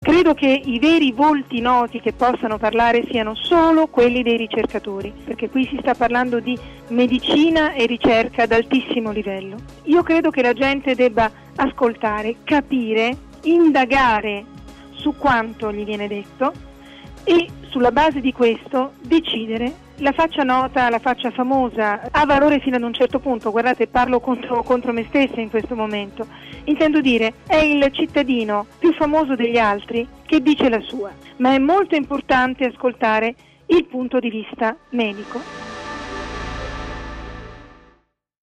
Credo che i veri volti noti che possano parlare siano solo quelli dei ricercatori, perché qui si sta parlando di medicina e ricerca ad altissimo livello. Io credo che la gente debba ascoltare, capire, indagare su quanto gli viene detto e sulla base di questo decidere. La faccia nota, la faccia famosa ha valore fino ad un certo punto. Guardate, parlo contro me stessa in questo momento. Intendo dire, è il cittadino più famoso degli altri che dice la sua, ma è molto importante ascoltare il punto di vista medico.